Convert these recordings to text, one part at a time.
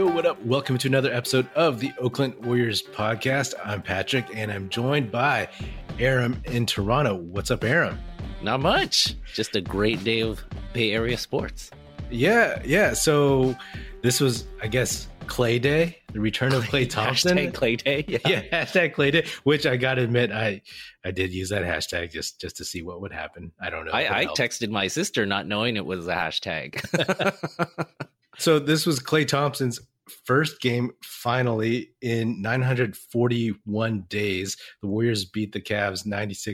Yo, what up? Welcome to another episode of the Oakland Warriors podcast. I'm Patrick, and I'm joined by Aram in Toronto. What's up, Aram? Not much. Just a great day of Bay Area sports. Yeah. So this was, I guess, Clay Day, the return of Klay Thompson. Hashtag Clay Day. Yeah, hashtag Clay Day, which I got to admit, I did use that hashtag just to see what would happen. I don't know. I texted my sister not knowing it was a hashtag. So this was Klay Thompson's first game finally in 941 days. The Warriors beat the Cavs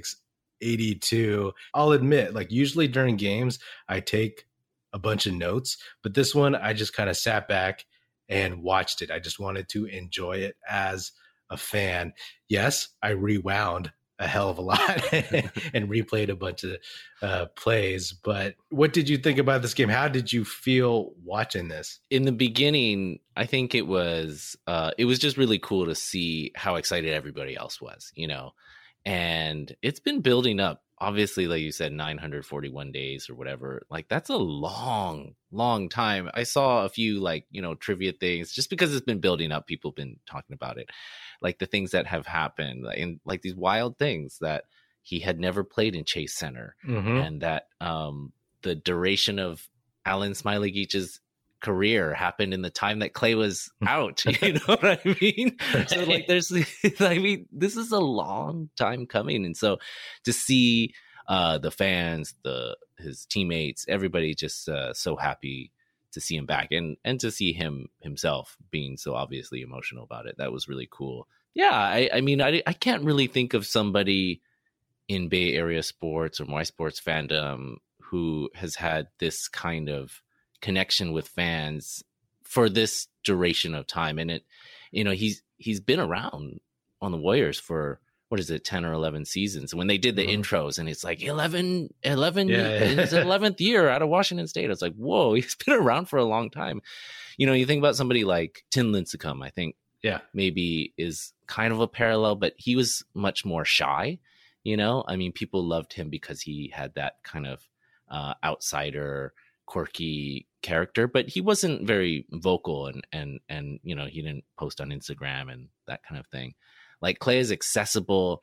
96-82. I'll admit, like usually during games, I take a bunch of notes, but this one I just kind of sat back and watched it. I just wanted to enjoy it as a fan. Yes, I rewound a hell of a lot and replayed a bunch of plays. But what did you think about this game? How did you feel watching this? In the beginning, I think it was just really cool to see how excited everybody else was, and it's been building up. Obviously, like you said, 941 days or whatever, like that's a long time. I saw a few trivia things just because it's been building up. People have been talking about it, like the things that have happened and like these wild things that he had never played in Chase Center, and that the duration of Alan Smailagić's career happened in the time that Clay was out. You know what I mean? So like this is a long time coming. And so to see the fans, his teammates, everybody just so happy to see him back and to see him himself being so obviously emotional about it. That was really cool. Yeah. I mean, I can't really think of somebody in Bay Area sports or my sports fandom who has had this kind of connection with fans for this duration of time. And he's been around on the Warriors for 10 or 11 seasons. When they did the intros and it's like 11 in his 11th year out of Washington State, it's like, whoa, he's been around for a long time. You think about somebody like Tim Lincecum, I think maybe is kind of a parallel, but he was much more shy. I mean, people loved him because he had that kind of outsider, quirky character, but he wasn't very vocal and he didn't post on Instagram and that kind of thing. Like Clay is accessible,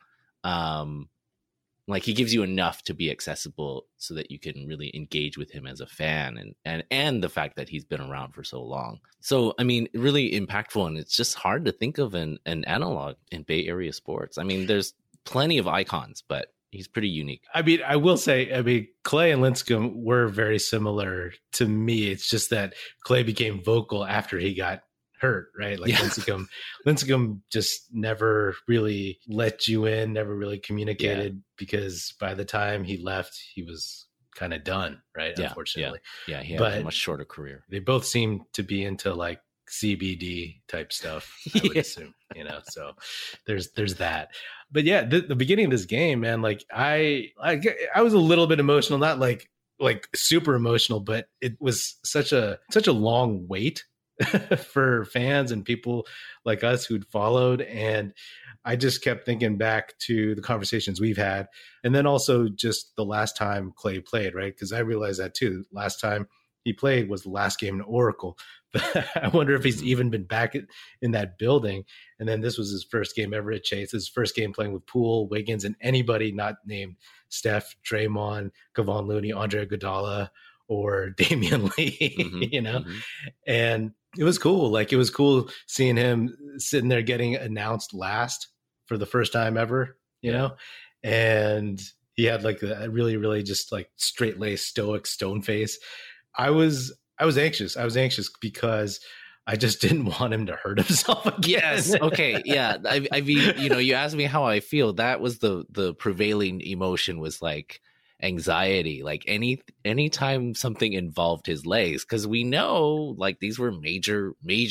like he gives you enough to be accessible so that you can really engage with him as a fan, and the fact that he's been around for so long. So I mean, really impactful, and it's just hard to think of an analog in Bay Area sports. I mean, there's plenty of icons, but he's pretty unique. I mean, I will say, Clay and Lincecum were very similar to me. It's just that Clay became vocal after he got hurt, right? Like Lincecum just never really let you in, never really communicated because by the time he left, he was kind of done, right? Yeah, unfortunately. Yeah, he had a much shorter career. They both seem to be into like CBD type stuff, I would assume, so there's that. But yeah, the beginning of this game, man, like I was a little bit emotional, not like super emotional, but it was such a long wait for fans and people like us who'd followed. And I just kept thinking back to the conversations we've had. And then also just the last time Clay played, right? Because I realized that too. Last time he played was the last game in Oracle. I wonder if he's even been back in that building. And then this was his first game ever at Chase. His first game playing with Poole, Wiggins, and anybody not named Steph, Draymond, Kevon Looney, Andre Iguodala, or Damian Lee, And it was cool. Like, it was cool seeing him sitting there getting announced last for the first time ever, you know? And he had like a really, really just like straight-laced, stoic stone face. I was anxious. I was anxious because I just didn't want him to hurt himself again. Yes. Okay. Yeah. I mean, you asked me how I feel. That was the prevailing emotion, was like anxiety. Like anytime something involved his legs, because we know like these were major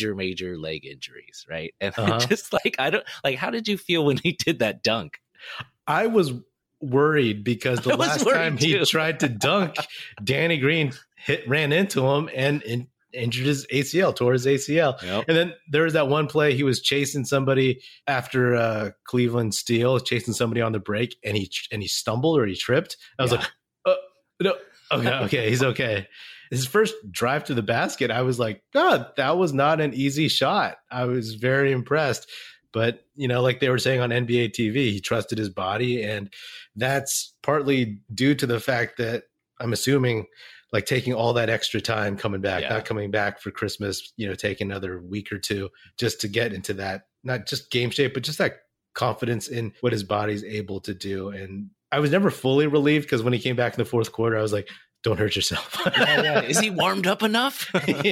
leg injuries, right? And just like how did you feel when he did that dunk? I was worried because the last time he tried to dunk, Danny Green ran into him and injured his ACL, tore his ACL. Yep. And then there was that one play, he was chasing somebody after Cleveland steal, chasing somebody on the break, and he stumbled or he tripped. I was like, no, okay, he's okay. his first drive to the basket, I was like, God, that was not an easy shot. I was very impressed. But, like they were saying on NBA TV, he trusted his body. And that's partly due to the fact that I'm assuming like taking all that extra time coming back, not coming back for Christmas, taking another week or two just to get into that, not just game shape, but just that confidence in what his body's able to do. And I was never fully relieved because when he came back in the fourth quarter, I was like, don't hurt yourself. Is he warmed up enough?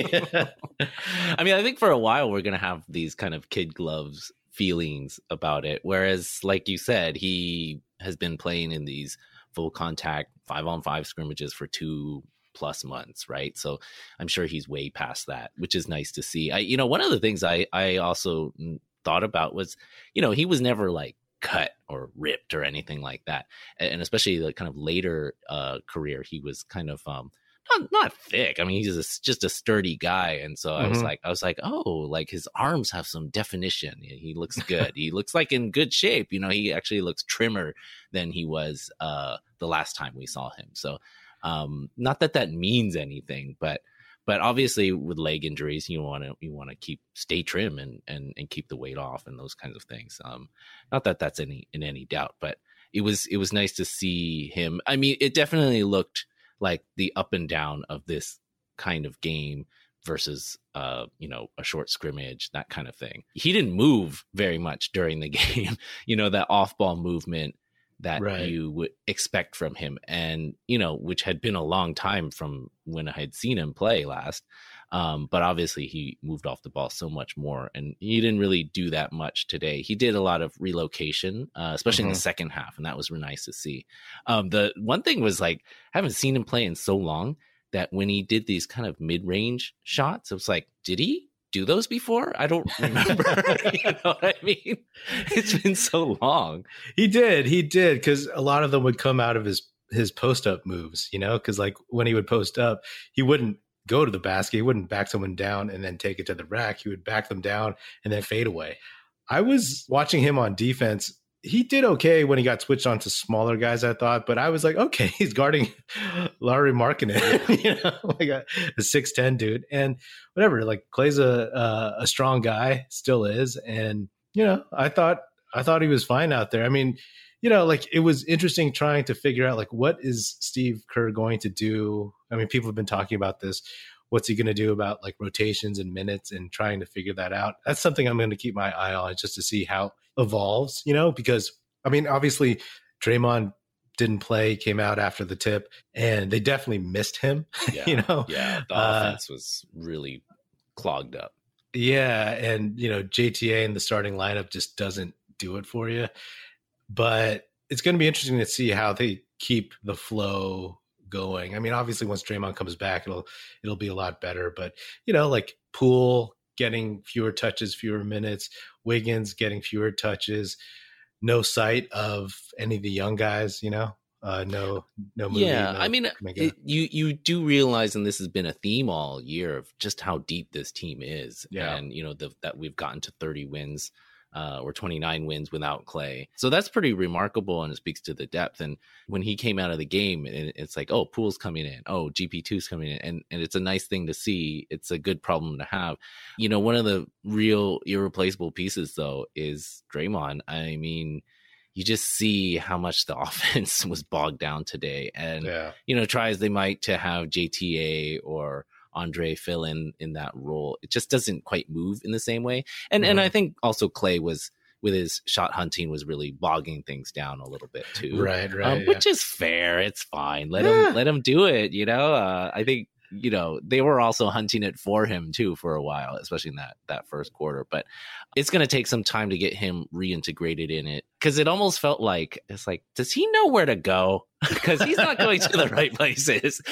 I mean, I think for a while we're going to have these kind of kid gloves feelings about it. Whereas, like you said, he has been playing in these full contact 5-on-5 scrimmages for 2+ months, right? So I'm sure he's way past that, which is nice to see. One of the things I also thought about was, he was never like cut or ripped or anything like that. And especially the kind of later career, he was kind of not thick. I mean, he's just a sturdy guy. And so I was like, oh, like his arms have some definition. He looks good. He looks like in good shape. He actually looks trimmer than he was the last time we saw him. So not that means anything, but obviously with leg injuries, you want to stay trim and keep the weight off and those kinds of things. Not that that's in any doubt, but it was nice to see him. I mean, it definitely looked like the up and down of this kind of game versus, a short scrimmage, that kind of thing. He didn't move very much during the game, that off ball movement that you would expect from him, and which had been a long time from when I had seen him play last. But obviously he moved off the ball so much more, and he didn't really do that much today. He did a lot of relocation, especially in the second half, and that was really nice to see. The one thing was, like, I haven't seen him play in so long that when he did these kind of mid-range shots, it was like, did he do those before? I don't remember. You know what I mean? It's been so long. He did, because a lot of them would come out of his post-up moves, because like when he would post up, he wouldn't go to the basket. He wouldn't back someone down and then take it to the rack. He would back them down and then fade away. I was watching him on defense. He did okay when he got switched on to smaller guys, I thought, but I was like, okay, he's guarding Larry Markkinen, like a 6'10" dude. And whatever, like Clay's a strong guy, still is. And, I thought he was fine out there. I mean, like it was interesting trying to figure out like, what is Steve Kerr going to do? I mean, people have been talking about this. What's he going to do about like rotations and minutes and trying to figure that out? That's something I'm going to keep my eye on just to see how it evolves, because I mean, obviously Draymond didn't play, came out after the tip, and they definitely missed him. Yeah. The offense was really clogged up. Yeah. And, JTA in the starting lineup just doesn't do it for you. But it's going to be interesting to see how they keep the flow going. I mean, obviously once Draymond comes back, it'll be a lot better, but like Poole getting fewer touches, fewer minutes, Wiggins getting fewer touches, no sight of any of the young guys, no movie. Yeah, I mean, you do realize, and this has been a theme all year, of just how deep this team is. Yeah. And that we've gotten to 30 wins or 29 wins without Clay. So that's pretty remarkable, and it speaks to the depth. And when he came out of the game, it's like, oh, Poole's coming in. Oh, GP2's coming in. And it's a nice thing to see. It's a good problem to have. One of the real irreplaceable pieces, though, is Draymond. I mean, you just see how much the offense was bogged down today. And, try as they might to have JTA or Andre fill in that role, it just doesn't quite move in the same way. And I think also Clay was, with his shot hunting, was really bogging things down a little bit too. Right. Which is fair. It's fine. Let him do it. I think, they were also hunting it for him too for a while, especially in that first quarter. But it's going to take some time to get him reintegrated in it, because it almost felt like, it's like, does he know where to go? Because he's not going to the right places.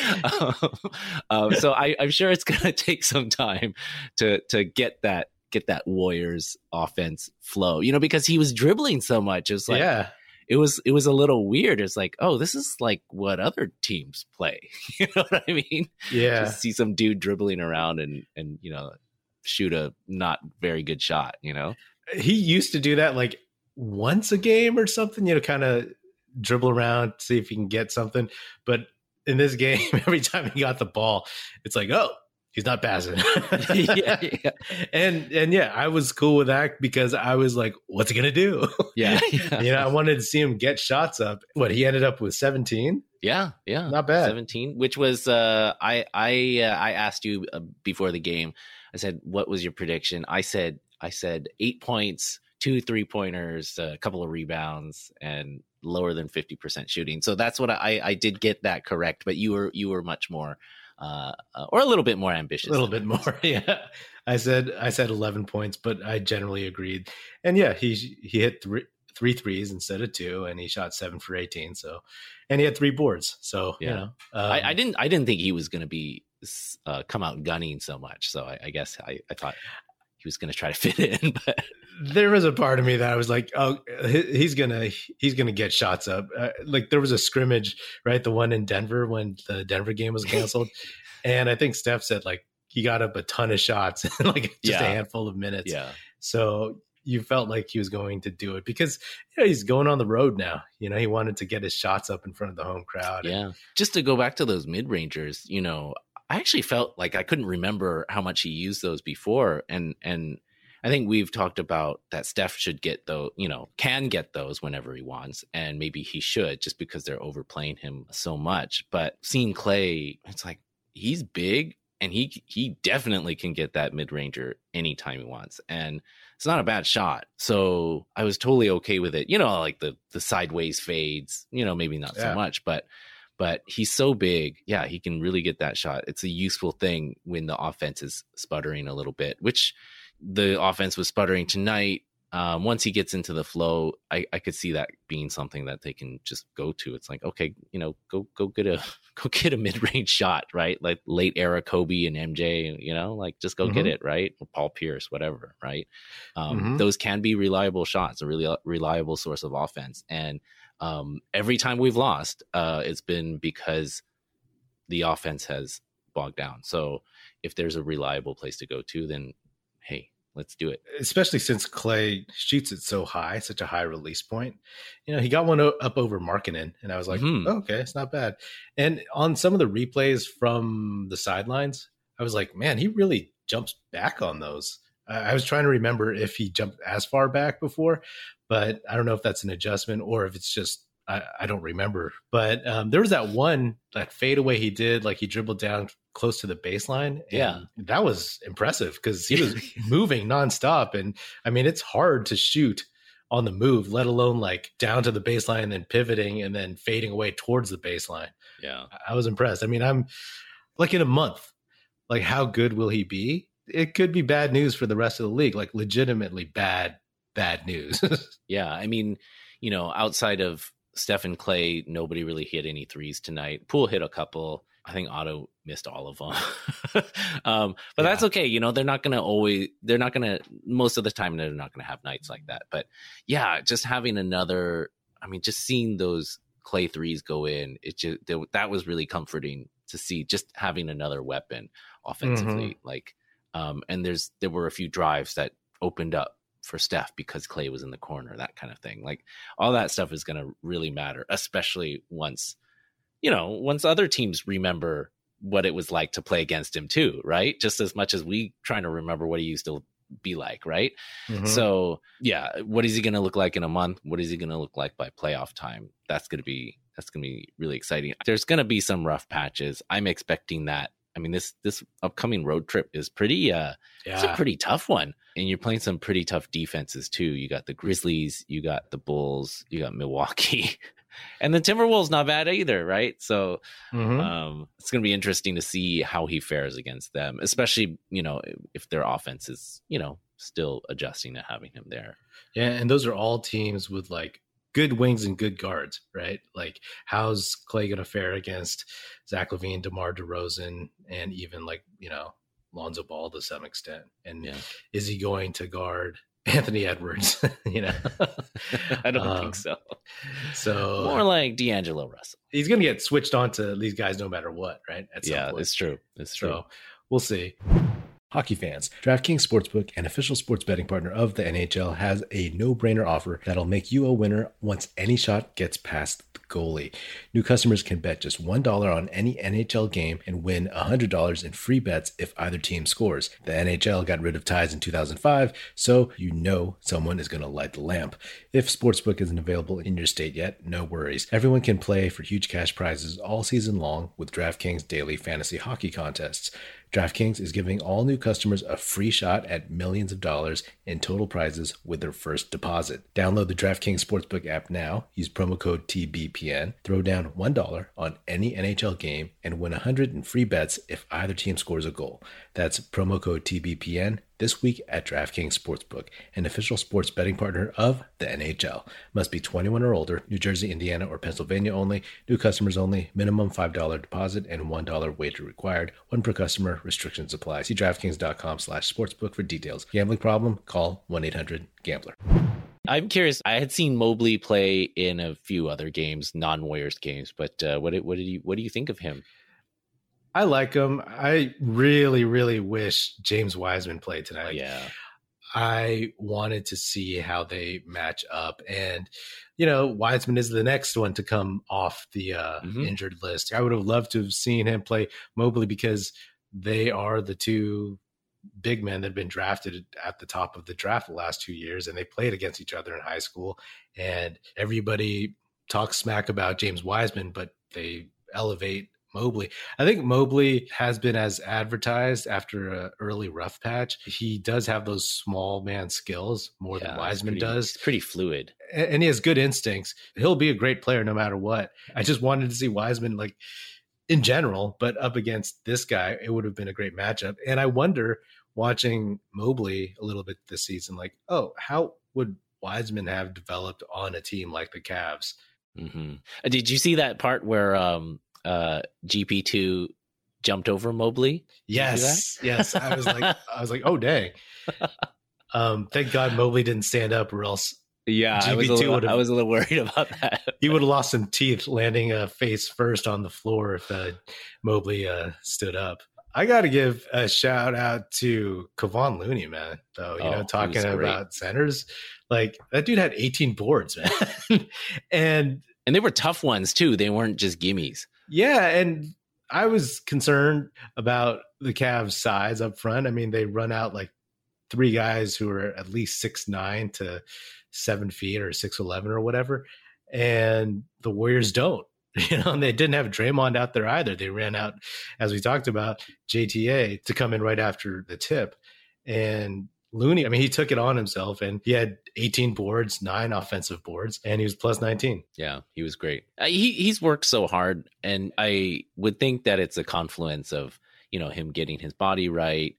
So I'm sure it's going to take some time to get that Warriors offense flow, because he was dribbling so much. It was like, it was a little weird. It's like, oh, this is like what other teams play. You know what I mean? Yeah. Just see some dude dribbling around and shoot a not very good shot. He used to do that like once a game or something. Kind of dribble around, see if he can get something. But in this game, every time he got the ball, it's like, oh, he's not passing. yeah. And yeah, I was cool with that because I was like, what's he gonna do? Yeah. I wanted to see him get shots up. What, he ended up with 17? Yeah, not bad. 17, which was I asked you before the game. I said, what was your prediction? I said 8 points, 2 3-pointers, a couple of rebounds, and lower than 50% shooting. So that's what I did get that correct. But you were much more or a little bit more ambitious. A little bit more, yeah. I said 11 points, but I generally agreed. And yeah, he hit three threes instead of 2, and he shot 7 for 18. So, and he had 3 boards. So yeah, I didn't think he was going to be come out gunning so much. So I guess I thought he was going to try to fit in, but there was a part of me that I was like, oh, he's gonna get shots up. Like there was a scrimmage, right? The one in Denver when the Denver game was canceled, and I think Steph said like he got up a ton of shots in like just a handful of minutes. Yeah. So you felt like he was going to do it because he's going on the road now. He wanted to get his shots up in front of the home crowd. Yeah. Just to go back to those mid-rangers, I actually felt like I couldn't remember how much he used those before. And I think we've talked about that Steph should get those, can get those whenever he wants. And maybe he should just because they're overplaying him so much. But seeing Klay, it's like he's big and he definitely can get that mid-ranger anytime he wants. And it's not a bad shot. So I was totally okay with it. Like the sideways fades, maybe not so much, but he's so big. Yeah, he can really get that shot. It's a useful thing when the offense is sputtering a little bit, which the offense was sputtering tonight. Once he gets into the flow, I could see that being something that they can just go to. It's like, okay, go get a mid-range shot, right? Like late era Kobe and MJ, like just go get it, right? Or Paul Pierce, whatever, right? Those can be reliable shots, a really reliable source of offense. And every time we've lost, it's been because the offense has bogged down. So if there's a reliable place to go to, then hey, let's do it. Especially since Klay shoots it so high, such a high release point. He got one up over Markkanen, and I was like, oh, okay, it's not bad. And on some of the replays from the sidelines, I was like, man, he really jumps back on those. I was trying to remember if he jumped as far back before, but I don't know if that's an adjustment or if it's just I don't remember. But there was that fadeaway he did, like he dribbled down close to the baseline. Yeah, that was impressive because he was moving nonstop. And I mean, it's hard to shoot on the move, let alone like down to the baseline and then pivoting and then fading away towards the baseline. Yeah, I was impressed. I mean, I'm like in a month, like how good will he be? It could be bad news for the rest of the league, like legitimately bad news. Yeah, I mean, outside of Steph and Klay, nobody really hit any threes tonight. Poole hit a couple. I think Otto missed all of them. But that's okay. Most of the time, they're not going to have nights like that. But yeah, just having just seeing those Klay threes go in, that was really comforting to see, just having another weapon offensively. And there were a few drives that opened up for Steph because Klay was in the corner, that kind of thing. Like all that stuff is going to really matter, especially once other teams remember what it was like to play against him too, right? Just as much as we trying to remember what he used to be like, right? So yeah, what is he going to look like in a month? What is he going to look like by playoff time? That's going to be really exciting. There's going to be some rough patches. I'm expecting that. I mean, this upcoming road trip is it's a pretty tough one. And you're playing some pretty tough defenses too. You got the Grizzlies, you got the Bulls, you got Milwaukee, and the Timberwolves not bad either, right? So it's going to be interesting to see how he fares against them, especially, if their offense is, still adjusting to having him there. Yeah, and those are all teams with like good wings and good guards, right? Like how's Klay going to fare against Zach LaVine, DeMar DeRozan, and even like, Lonzo Ball to some extent? And is he going to guard Anthony Edwards? I don't think so. So more like D'Angelo Russell. He's going to get switched on to these guys no matter what, right? At some point. It's true. So we'll see. Hockey fans, DraftKings Sportsbook, an official sports betting partner of the NHL, has a no-brainer offer that'll make you a winner once any shot gets past the goalie. New customers can bet just $1 on any NHL game and win $100 in free bets if either team scores. The NHL got rid of ties in 2005, so you know someone is going to light the lamp. If Sportsbook isn't available in your state yet, no worries. Everyone can play for huge cash prizes all season long with DraftKings daily fantasy hockey contests. DraftKings is giving all new customers a free shot at millions of dollars in total prizes with their first deposit. Download the DraftKings Sportsbook app now, use promo code TBPN, throw down $1 on any NHL game, and win $100 in free bets if either team scores a goal. That's promo code TBPN this week at DraftKings Sportsbook, an official sports betting partner of the NHL. Must be 21 or older, New Jersey, Indiana, or Pennsylvania only. New customers only. Minimum $5 deposit and $1 wager required. One per customer. Restrictions apply. See DraftKings.com/sportsbook for details. Gambling problem? Call 1-800-GAMBLER. I'm curious. I had seen Mobley play in a few other games, non-Warriors games, but what do you think of him? I like him. I really, really wish James Wiseman played tonight. Yeah. I wanted to see how they match up. And, you know, Wiseman is the next one to come off the injured list. I would have loved to have seen him play Mobley because they are the two big men that have been drafted at the top of the draft the last 2 years, and they played against each other in high school. And everybody talks smack about James Wiseman, but they elevate Mobley. I think Mobley has been as advertised after an early rough patch. He does have those small man skills more than Wiseman does. He's pretty fluid. And he has good instincts. He'll be a great player no matter what. I just wanted to see Wiseman like in general, but up against this guy, it would have been a great matchup. And I wonder, watching Mobley a little bit this season, like, oh, how would Wiseman have developed on a team like the Cavs? Mm-hmm. Did you see that part where GP2 jumped over Mobley? Yes. I was like, oh dang. Thank God Mobley didn't stand up, or else I was a little worried about that. He would have lost some teeth landing face first on the floor if Mobley stood up. I got to give a shout out to Kevon Looney, man. Though, talking about centers, like that dude had 18 boards, man. and they were tough ones too. They weren't just gimmies. Yeah, and I was concerned about the Cavs' size up front. I mean, they run out like three guys who are at least 6'9" to 7 feet or 6'11" or whatever, and the Warriors don't. And they didn't have Draymond out there either. They ran out, as we talked about, JTA to come in right after the tip. And Looney, I mean, he took it on himself, and he had 18 boards, 9 offensive boards, and he was plus 19. Yeah, he was great. He's worked so hard, and I would think that it's a confluence of, him getting his body right,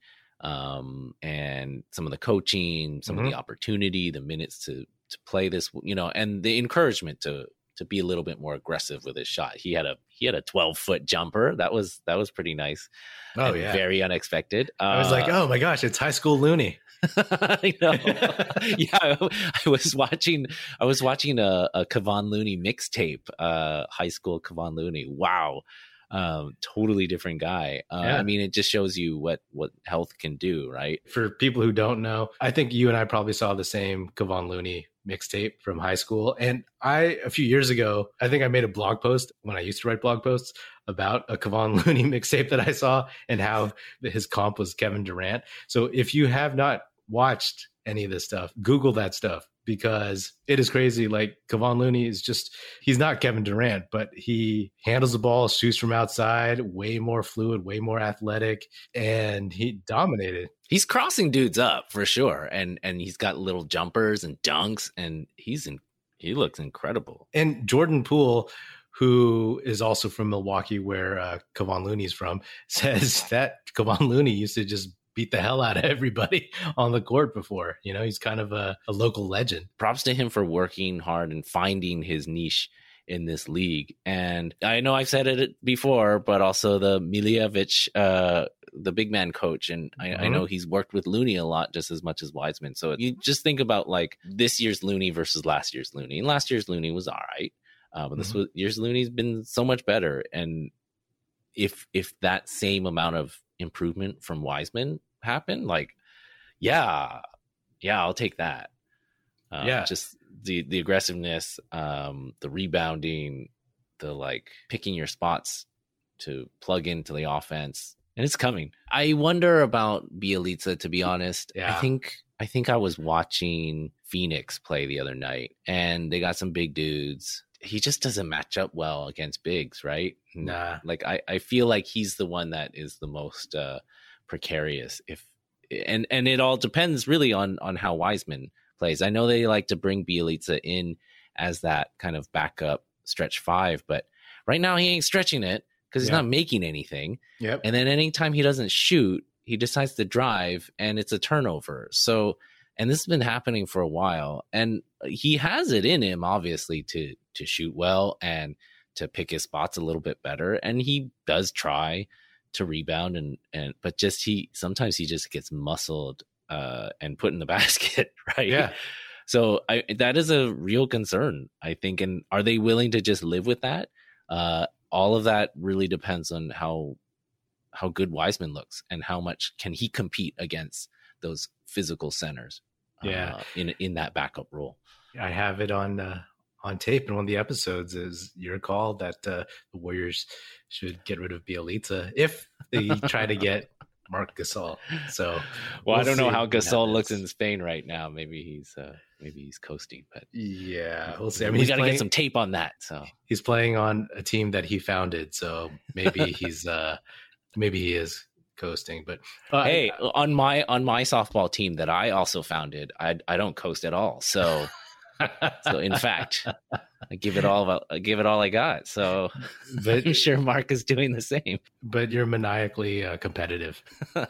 and some of the coaching, some of the opportunity, the minutes to play this, and the encouragement to be a little bit more aggressive with his shot. He had a 12-foot jumper. That was pretty nice. Oh, yeah. Very unexpected. I was like, oh my gosh, it's high school Looney. I know. Yeah, I was watching a Kevon Looney mixtape, high school Kevon Looney. Wow. Totally different guy. I mean, it just shows you what health can do, right? For people who don't know, I think you and I probably saw the same Kevon Looney mixtape from high school. And a few years ago, I think I made a blog post when I used to write blog posts about a Kevon Looney mixtape that I saw and how his comp was Kevin Durant. So if you have not watched any of this stuff, Google that stuff, because it is crazy. Like Kevon Looney he's not Kevin Durant, but he handles the ball, shoots from outside, way more fluid, way more athletic, and he dominated. He's crossing dudes up for sure. And he's got little jumpers and dunks, and he looks incredible. And Jordan Poole, who is also from Milwaukee, where Kevon Looney's from, says that Kevon Looney used to just beat the hell out of everybody on the court before. He's kind of a local legend. Props to him for working hard and finding his niche in this league. And I know I've said it before, but also the Miljevic, the big man coach. And I know he's worked with Looney a lot, just as much as Wiseman. So you just think about like this year's Looney versus last year's Looney. And last year's Looney was all right. But this year's Looney's been so much better. And if that same amount of improvement from Wiseman happen, like, yeah, I'll take that. Just the aggressiveness, the rebounding, the like picking your spots to plug into the offense, and it's coming. I wonder about Bjelica, to be honest. Yeah. I think I was watching Phoenix play the other night, and they got some big dudes. He just doesn't match up well against bigs, right? Nah. Like I feel like he's the one that is the most precarious. And it all depends really on how Wiseman plays. I know they like to bring Bjelica in as that kind of backup stretch five, but right now he ain't stretching it because he's not making anything. Yep. And then anytime he doesn't shoot, he decides to drive and it's a turnover. So, and this has been happening for a while, and he has it in him, obviously, to shoot well and to pick his spots a little bit better. And he does try to rebound but just sometimes he just gets muscled and put in the basket, right? Yeah. So that is a real concern, I think. And are they willing to just live with that? All of that really depends on how good Wiseman looks and how much can he compete against those physical centers. In that backup role. I have it on tape in one of the episodes. Is your call that the Warriors should get rid of Bjelica if they try to get Marc Gasol. So, well, I don't know how Gasol looks in Spain right now. Maybe he's coasting, but yeah, we'll see. I mean, we got to get some tape on that. So he's playing on a team that he founded. So maybe maybe he is coasting. But hey, on my softball team that I also founded, I don't coast at all. So in fact, I give it all I got. So but, I'm sure Mark is doing the same. But you're maniacally competitive.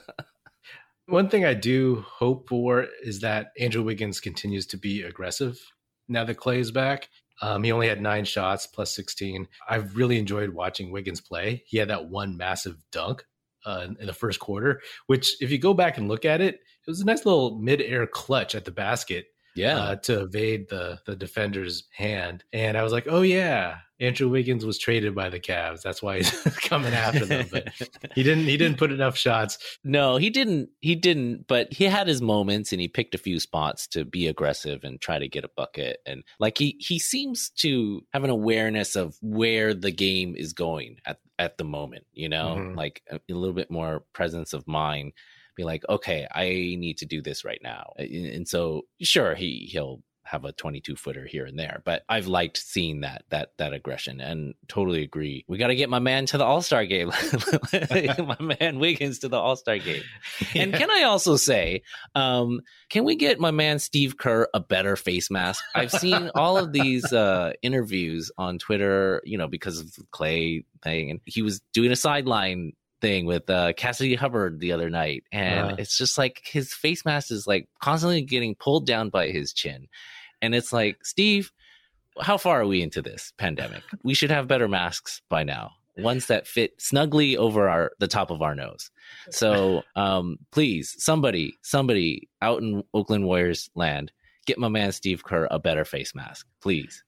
One thing I do hope for is that Andrew Wiggins continues to be aggressive now that Clay is back. He only had 9 shots plus 16. I've really enjoyed watching Wiggins play. He had that one massive dunk in the first quarter, which if you go back and look at it, it was a nice little mid-air clutch at the basket. Yeah, to evade the defender's hand. And I was like, oh yeah, Andrew Wiggins was traded by the Cavs. That's why he's coming after them. But he didn't put enough shots. No, he didn't, but he had his moments and he picked a few spots to be aggressive and try to get a bucket. And like he seems to have an awareness of where the game is going at the moment, like a little bit more presence of mind. Be like, okay, I need to do this right now. And so sure, he'll have a 22-footer here and there, but I've liked seeing that aggression, and totally agree. We got to get my man to the All-Star game. My man Wiggins to the All-Star game. Yeah. And can I also say, can we get my man Steve Kerr a better face mask? I've seen all of these interviews on Twitter, because of the Clay thing, and he was doing a sideline thing with Cassidy Hubbard the other night, and it's just like his face mask is like constantly getting pulled down by his chin, and it's like, Steve, how far are we into this pandemic? We should have better masks by now, ones that fit snugly over the top of our nose. So please, somebody out in Oakland Warriors land, get my man Steve Kerr a better face mask, please.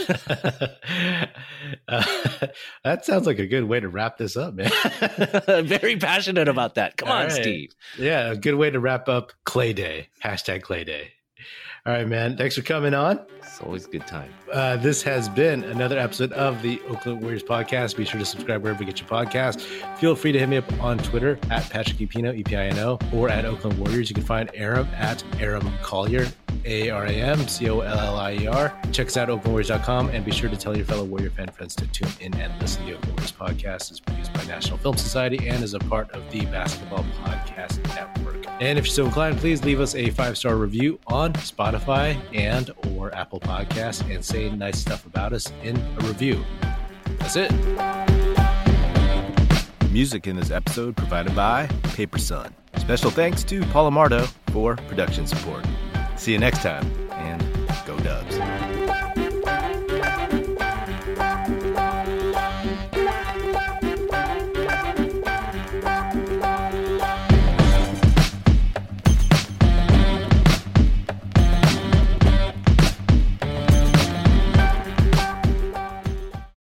That sounds like a good way to wrap this up, man. Very passionate about that. Come on, right. Steve. Yeah, a good way to wrap up Clay Day. #Clay Day. All right, man. Thanks for coming on. It's always a good time. This has been another episode of the Oakland Warriors podcast. Be sure to subscribe wherever you get your podcast. Feel free to hit me up on Twitter at Patrick Epino, EPINO, or at Oakland Warriors. You can find Aram at Aram Collier, ARAMCOLLIER. Check us out at OaklandWarriors.com, and be sure to tell your fellow Warrior fan friends to tune in and listen. The Oakland Warriors podcast is produced by National Film Society and is a part of the Basketball Podcast Network. And if you're so inclined, please leave us a 5-star review on Spotify and or Apple Podcasts, and say nice stuff about us in a review. That's it. Music in this episode provided by Paper Sun. Special thanks to Paul Amardo for production support. See you next time.